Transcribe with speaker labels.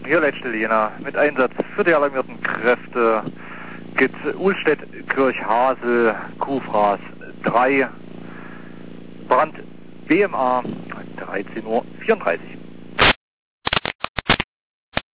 Speaker 1: hier letzte Lena. Mit Einsatz für die alarmierten Kräfte geht Uhlstedt, Kirchhasel, Kuhfraß 3, Brand BMA 13:34 Uhr.